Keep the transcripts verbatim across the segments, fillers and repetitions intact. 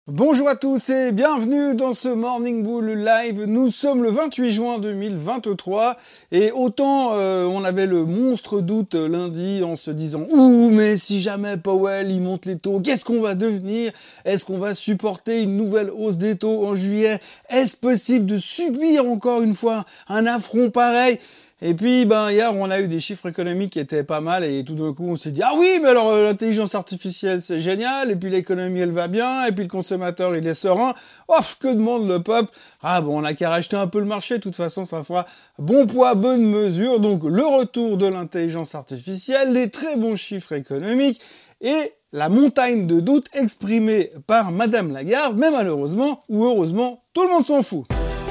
Bonjour à tous et bienvenue dans ce Morning Bull Live. Nous sommes le vingt-huit juin deux mille vingt-trois et autant euh, on avait le monstre doute lundi en se disant « Ouh, mais si jamais Powell il monte les taux, qu'est-ce qu'on va devenir? Est-ce qu'on va supporter une nouvelle hausse des taux en juillet? Est-ce possible de subir encore une fois un affront pareil ?» Et puis, ben, hier, on a eu des chiffres économiques qui étaient pas mal, et tout d'un coup, on s'est dit, ah oui, mais alors, euh, l'intelligence artificielle, c'est génial, et puis l'économie, elle va bien, et puis le consommateur, il est serein. Ouf, que demande le peuple? Ah bon, on a qu'à racheter un peu le marché, de toute façon, ça fera bon poids, bonne mesure. Donc, le retour de l'intelligence artificielle, les très bons chiffres économiques, et la montagne de doutes exprimée par Madame Lagarde, mais malheureusement, ou heureusement, tout le monde s'en fout.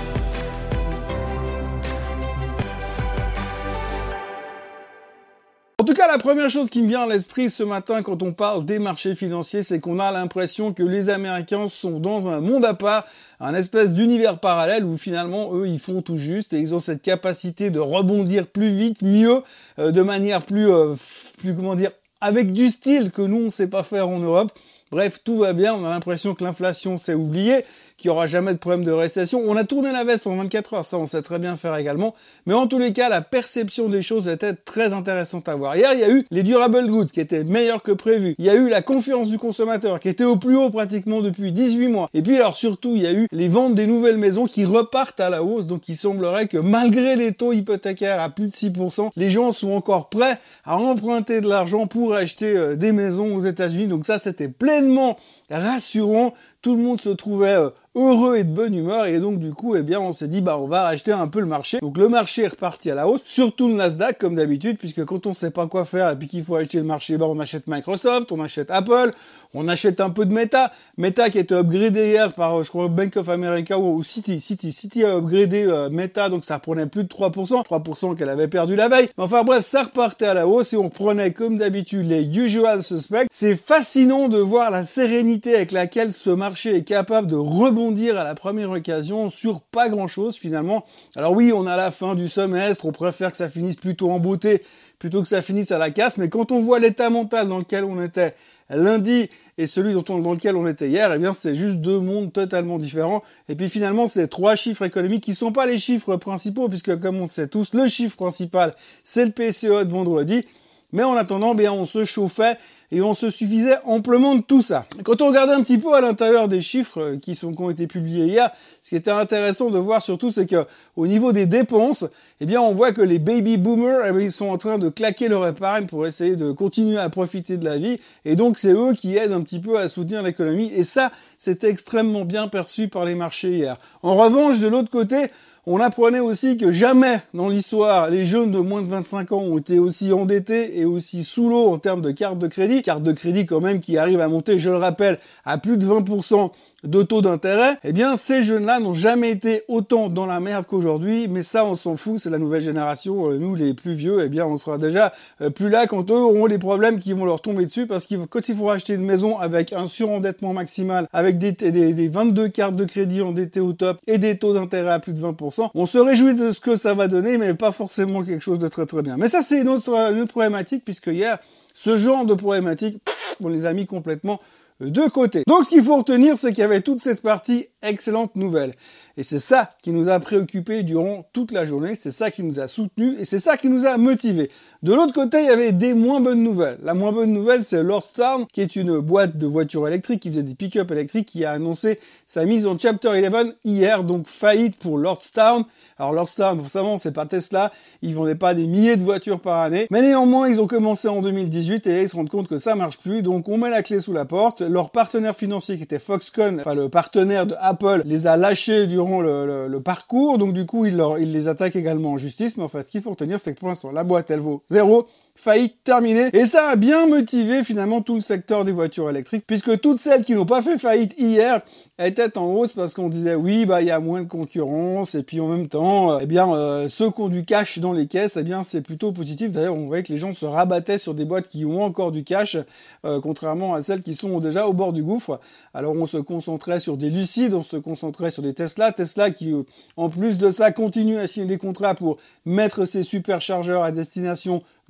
En tout cas, la première chose qui me vient à l'esprit ce matin quand on parle des marchés financiers, c'est qu'on a l'impression que les Américains sont dans un monde à part, un espèce d'univers parallèle où finalement, eux, ils font tout juste et ils ont cette capacité de rebondir plus vite, mieux, euh, de manière plus, euh, plus, comment dire, avec du style que nous, on sait pas faire en Europe. Bref, tout va bien, on a l'impression que l'inflation s'est oubliée, qu'il n'y aura jamais de problème de récession. On a tourné la veste en vingt-quatre heures, ça on sait très bien faire également. Mais en tous les cas, la perception des choses était très intéressante à voir. Hier, il y a eu les durable goods qui étaient meilleurs que prévu. Il y a eu la confiance du consommateur qui était au plus haut pratiquement depuis dix-huit mois. Et puis alors surtout, il y a eu les ventes des nouvelles maisons qui repartent à la hausse. Donc il semblerait que malgré les taux hypothécaires à plus de six pour cent, les gens sont encore prêts à emprunter de l'argent pour acheter euh, des maisons aux États-Unis. Donc ça, c'était pleinement rassurant. Tout le monde se trouvait euh, heureux et de bonne humeur, et donc du coup, eh bien, on s'est dit, bah, on va racheter un peu le marché. Donc le marché est reparti à la hausse, surtout le Nasdaq, comme d'habitude, puisque quand on sait pas quoi faire et puis qu'il faut acheter le marché, bah, on achète Microsoft, on achète Apple, on achète un peu de Meta. Meta qui a été upgradé hier par, je crois, Bank of America ou, ou Citi. Citi. Citi a upgradé euh, Meta, donc ça reprenait plus de trois pour cent. trois pour cent qu'elle avait perdu la veille. Mais enfin bref, ça repartait à la hausse et on reprenait, comme d'habitude, les usual suspects. C'est fascinant de voir la sérénité avec laquelle ce marché est capable de rebondir à la première occasion sur pas grand chose finalement. Alors oui, on a la fin du semestre, on préfère que ça finisse plutôt en beauté plutôt que ça finisse à la casse, mais quand on voit l'état mental dans lequel on était lundi et celui dont on, dans lequel on était hier, eh bien c'est juste deux mondes totalement différents. Et puis finalement, c'est trois chiffres économiques qui sont pas les chiffres principaux, puisque comme on le sait tous, le chiffre principal, c'est le P C E de vendredi. Mais en attendant, bien, on se chauffait et on se suffisait amplement de tout ça. Quand on regardait un petit peu à l'intérieur des chiffres qui, sont, qui ont été publiés hier, ce qui était intéressant de voir surtout, c'est que au niveau des dépenses, eh bien, on voit que les baby boomers, eh bien, ils sont en train de claquer leur épargne pour essayer de continuer à profiter de la vie. Et donc, c'est eux qui aident un petit peu à soutenir l'économie. Et ça, c'était extrêmement bien perçu par les marchés hier. En revanche, de l'autre côté, on apprenait aussi que jamais dans l'histoire, les jeunes de moins de vingt-cinq ans ont été aussi endettés et aussi sous l'eau en termes de carte de crédit. Carte de crédit quand même qui arrive à monter, je le rappelle, à plus de vingt pour cent de taux d'intérêt. Eh bien, ces jeunes-là n'ont jamais été autant dans la merde qu'aujourd'hui. Mais ça, on s'en fout, c'est la nouvelle génération. Nous, les plus vieux, eh bien, on sera déjà plus là quand eux auront les problèmes qui vont leur tomber dessus. Parce que quand il faut acheter une maison avec un surendettement maximal, avec des, des, des vingt-deux cartes de crédit endettées au top et des taux d'intérêt à plus de vingt pour cent, on se réjouit de ce que ça va donner, mais pas forcément quelque chose de très très bien. Mais ça, c'est une autre, une autre problématique, puisque hier, ce genre de problématique, on les a mis complètement de côté. Donc, ce qu'il faut retenir, c'est qu'il y avait toute cette partie excellente nouvelle. Et c'est ça qui nous a préoccupés durant toute la journée, c'est ça qui nous a soutenus et c'est ça qui nous a motivés. De l'autre côté, il y avait des moins bonnes nouvelles. La moins bonne nouvelle, c'est Lordstown, qui est une boîte de voitures électriques qui faisait des pick-up électriques, qui a annoncé sa mise en Chapter onze hier, donc faillite pour Lordstown. Alors Lordstown, forcément, c'est pas Tesla, ils vendaient pas des milliers de voitures par année, mais néanmoins, ils ont commencé en deux mille dix-huit et là, ils se rendent compte que ça marche plus, donc on met la clé sous la porte. Leur partenaire financier, qui était Foxconn, enfin le partenaire de Apple, les a lâchés durant le, le, le parcours, donc du coup, ils, leur, ils les attaquent également en justice, mais en fait, ce qu'il faut retenir, c'est que pour l'instant, la boîte, elle vaut zéro. Faillite terminée. Et ça a bien motivé finalement tout le secteur des voitures électriques, puisque toutes celles qui n'ont pas fait faillite hier étaient en hausse parce qu'on disait oui, bah il y a moins de concurrence, et puis en même temps, euh, eh bien euh, ceux qui ont du cash dans les caisses, eh bien c'est plutôt positif. D'ailleurs, on voyait que les gens se rabattaient sur des boîtes qui ont encore du cash, euh, contrairement à celles qui sont déjà au bord du gouffre. Alors on se concentrait sur des Lucides, on se concentrait sur des Tesla, Tesla qui euh, en plus de ça continue à signer des contrats pour mettre ses superchargeurs à destination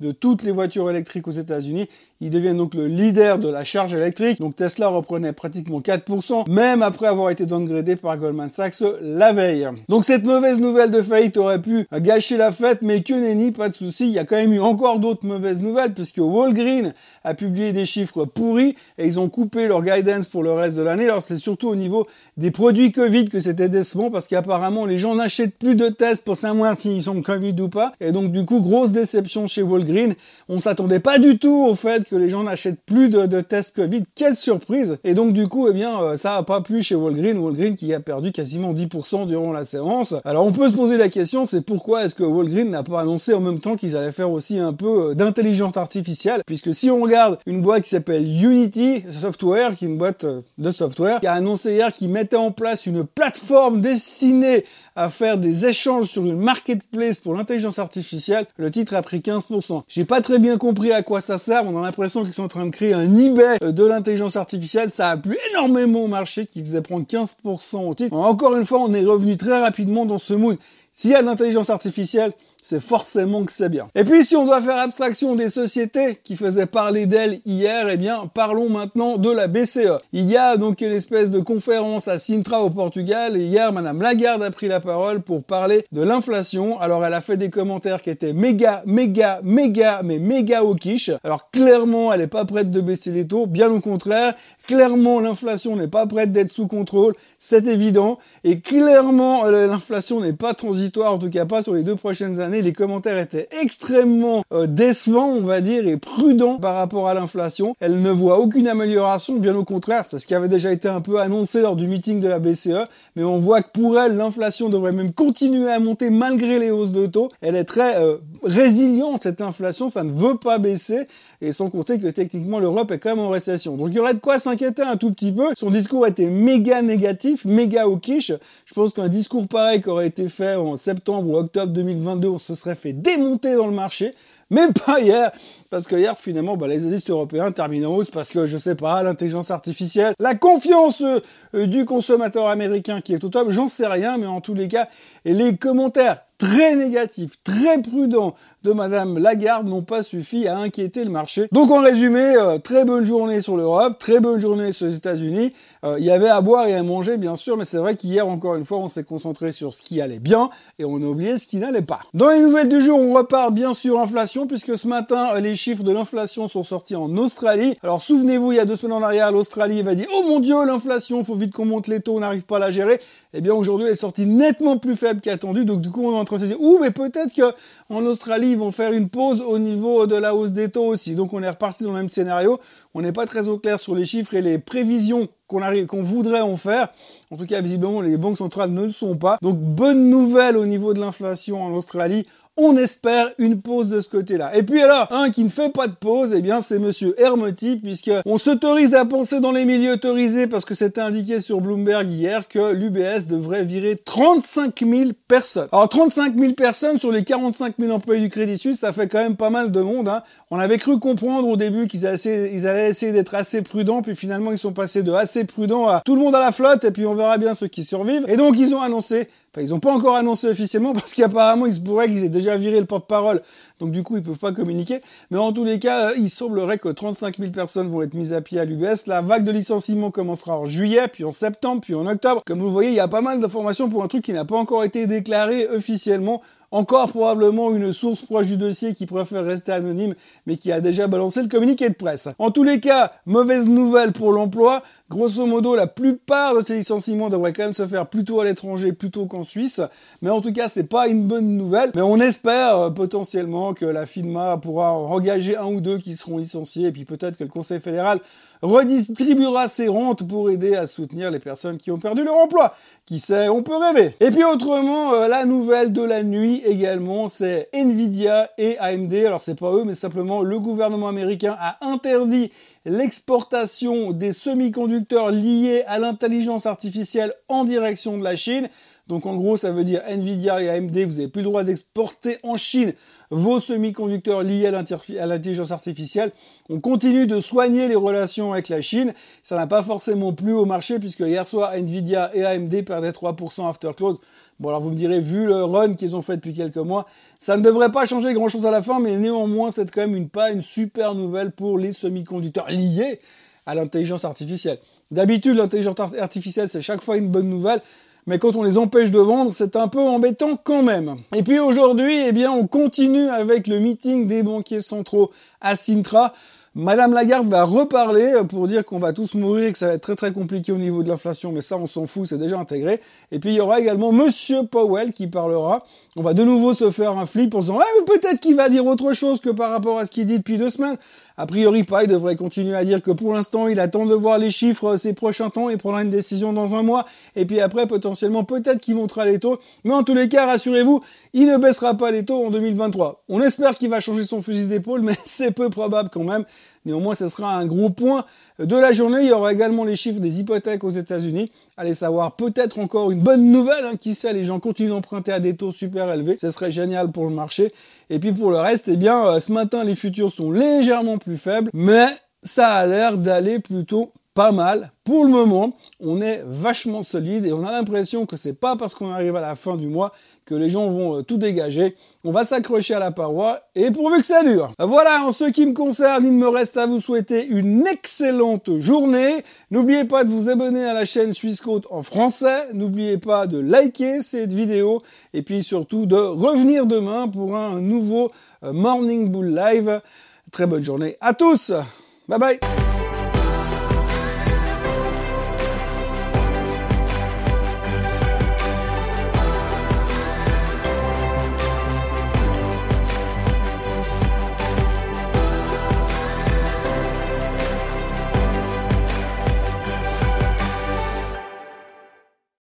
de toutes les voitures électriques aux États-Unis. Ils deviennent donc le leader de la charge électrique. Donc Tesla reprenait pratiquement quatre pour cent, même après avoir été downgradé par Goldman Sachs la veille. Donc cette mauvaise nouvelle de faillite aurait pu gâcher la fête, mais que nenni, pas de souci. Il y a quand même eu encore d'autres mauvaises nouvelles, puisque Walgreens a publié des chiffres pourris et ils ont coupé leur guidance pour le reste de l'année. Alors c'est surtout au niveau des produits Covid que c'était décevant, parce qu'apparemment les gens n'achètent plus de tests pour savoir s'ils sont Covid ou pas. Et donc du coup, grosse déception chez Walgreens. On s'attendait pas du tout au fait que les gens n'achètent plus de, de tests Covid. Quelle surprise! Et donc du coup, eh bien, euh, ça a pas plu chez Walgreens. Walgreens qui a perdu quasiment dix pour cent durant la séance. Alors on peut se poser la question, c'est pourquoi est-ce que Walgreens n'a pas annoncé en même temps qu'ils allaient faire aussi un peu d'intelligence artificielle, puisque si on regarde une boîte qui s'appelle Unity Software, qui est une boîte de software, qui a annoncé hier qu'ils mettaient en place une plateforme destinée à faire des échanges sur une marketplace pour l'intelligence artificielle, le titre a pris quinze pour cent. J'ai pas très bien compris à quoi ça sert, on a l'impression qu'ils sont en train de créer un eBay de l'intelligence artificielle, ça a plu énormément au marché qui faisait prendre quinze pour cent au titre. Encore une fois, on est revenu très rapidement dans ce mood. S'il y a de l'intelligence artificielle, c'est forcément que c'est bien. Et puis, si on doit faire abstraction des sociétés qui faisaient parler d'elles hier, eh bien, parlons maintenant de la B C E. Il y a donc une espèce de conférence à Sintra au Portugal, et hier, Madame Lagarde a pris la parole pour parler de l'inflation. Alors, elle a fait des commentaires qui étaient méga, méga, méga, mais méga au quiche. Alors, clairement, elle est pas prête de baisser les taux, bien au contraire. Clairement, l'inflation n'est pas prête d'être sous contrôle, c'est évident. Et clairement, l'inflation n'est pas transitoire, en tout cas pas sur les deux prochaines années. Les commentaires étaient extrêmement euh, décevants, on va dire, et prudents par rapport à l'inflation. Elle ne voit aucune amélioration, bien au contraire. C'est ce qui avait déjà été un peu annoncé lors du meeting de la B C E. Mais on voit que pour elle, l'inflation devrait même continuer à monter malgré les hausses de taux. Elle est très euh, résiliente, cette inflation, ça ne veut pas baisser. Et sans compter que techniquement, l'Europe est quand même en récession. Donc il y aurait de quoi s'inquiéter un tout petit peu. Son discours était méga négatif, méga au quiche. Je pense qu'un discours pareil qui aurait été fait en septembre ou octobre deux mille vingt-deux, on se serait fait démonter dans le marché. Mais pas hier, parce que hier, finalement, bah, les indices européens terminent en hausse parce que, je sais pas, l'intelligence artificielle, la confiance euh, du consommateur américain qui est au top, j'en sais rien, mais en tous les cas, et les commentaires très négatifs, très prudents de Madame Lagarde n'ont pas suffi à inquiéter le marché. Donc en résumé, euh, très bonne journée sur l'Europe, très bonne journée sur les États-Unis. Euh, il y avait à boire et à manger, bien sûr, mais c'est vrai qu'hier, encore une fois, on s'est concentré sur ce qui allait bien et on a oublié ce qui n'allait pas. Dans les nouvelles du jour, on repart bien sûr inflation, puisque ce matin, les chiffres de l'inflation sont sortis en Australie. Alors souvenez-vous, il y a deux semaines en arrière, l'Australie va dire « Oh mon Dieu, l'inflation, faut vite qu'on monte les taux, on n'arrive pas à la gérer ». Eh bien aujourd'hui, elle est sortie nettement plus faible qu'attendu, donc du coup, on est en train de se dire « Ouh, mais peut-être que en Australie, ils vont faire une pause au niveau de la hausse des taux aussi ». Donc on est reparti dans le même scénario. On n'est pas très au clair sur les chiffres et les prévisions qu'on arrive, qu'on voudrait en faire. En tout cas, visiblement, les banques centrales ne le sont pas. Donc, bonne nouvelle au niveau de l'inflation en Australie. On espère une pause de ce côté-là. Et puis alors, un qui ne fait pas de pause, eh bien, c'est Monsieur Hermotti, puisque on s'autorise à penser dans les milieux autorisés, parce que c'était indiqué sur Bloomberg hier, que l'U B S devrait virer trente-cinq mille personnes. Alors, trente-cinq mille personnes sur les quarante-cinq mille employés du Crédit Suisse, ça fait quand même pas mal de monde, hein. On avait cru comprendre au début qu'ils allaient essayer, ils allaient essayer d'être assez prudents, puis finalement, ils sont passés de assez prudents à tout le monde à la flotte, et puis on verra bien ceux qui survivent. Et donc, ils ont annoncé, enfin, ils n'ont pas encore annoncé officiellement, parce qu'apparemment, il se pourrait qu'ils aient déjà viré le porte-parole, donc du coup, ils peuvent pas communiquer. Mais en tous les cas, il semblerait que trente-cinq mille personnes vont être mises à pied à l'U B S. La vague de licenciements commencera en juillet, puis en septembre, puis en octobre. Comme vous le voyez, il y a pas mal d'informations pour un truc qui n'a pas encore été déclaré officiellement. Encore probablement une source proche du dossier qui préfère rester anonyme, mais qui a déjà balancé le communiqué de presse. En tous les cas, mauvaise nouvelle pour l'emploi. Grosso modo, la plupart de ces licenciements devraient quand même se faire plutôt à l'étranger, plutôt qu'en Suisse. Mais en tout cas, c'est pas une bonne nouvelle. Mais on espère euh, potentiellement que la FINMA pourra engager un ou deux qui seront licenciés, et puis peut-être que le Conseil fédéral redistribuera ses rentes pour aider à soutenir les personnes qui ont perdu leur emploi. Qui sait, on peut rêver. Et puis autrement, euh, la nouvelle de la nuit également, c'est Nvidia et A M D. Alors c'est pas eux, mais simplement le gouvernement américain a interdit l'exportation des semi-conducteurs liés à l'intelligence artificielle en direction de la Chine. Donc en gros, ça veut dire Nvidia et A M D, vous n'avez plus le droit d'exporter en Chine vos semi-conducteurs liés à l'intelligence artificielle. On continue de soigner les relations avec la Chine. Ça n'a pas forcément plu au marché puisque hier soir, Nvidia et A M D perdaient trois pour cent after close. Bon, alors vous me direz, vu le run qu'ils ont fait depuis quelques mois, ça ne devrait pas changer grand-chose à la fin, mais néanmoins, c'est quand même une, pas une super nouvelle pour les semi-conducteurs liés à l'intelligence artificielle. D'habitude, l'intelligence artificielle, c'est chaque fois une bonne nouvelle. Mais quand on les empêche de vendre, c'est un peu embêtant quand même. Et puis aujourd'hui, eh bien, on continue avec le meeting des banquiers centraux à Sintra. Madame Lagarde va reparler pour dire qu'on va tous mourir et que ça va être très très compliqué au niveau de l'inflation, mais ça on s'en fout, c'est déjà intégré. Et puis il y aura également Monsieur Powell qui parlera. On va de nouveau se faire un flip en se disant « Ah, mais peut-être qu'il va dire autre chose que par rapport à ce qu'il dit depuis deux semaines ». A priori pas, il devrait continuer à dire que pour l'instant il attend de voir les chiffres ces prochains temps, il prendra une décision dans un mois, et puis après potentiellement peut-être qu'il montera les taux, mais en tous les cas rassurez-vous, il ne baissera pas les taux en deux mille vingt-trois. On espère qu'il va changer son fusil d'épaule, mais c'est peu probable quand même. Néanmoins, ce sera un gros point de la journée. Il y aura également les chiffres des hypothèques aux États-Unis. Allez savoir, peut-être encore une bonne nouvelle, hein, qui sait, les gens continuent d'emprunter à des taux super élevés. Ce serait génial pour le marché. Et puis pour le reste, eh bien, euh, ce matin, les futurs sont légèrement plus faibles, mais ça a l'air d'aller plutôt pas mal. Pour le moment, on est vachement solide et on a l'impression que c'est pas parce qu'on arrive à la fin du mois que les gens vont euh, tout dégager. On va s'accrocher à la paroi et pourvu que ça dure. Voilà, en ce qui me concerne, il me reste à vous souhaiter une excellente journée. N'oubliez pas de vous abonner à la chaîne Swissquote en français. N'oubliez pas de liker cette vidéo et puis surtout de revenir demain pour un nouveau euh, Morning Bull Live. Très bonne journée à tous. Bye bye.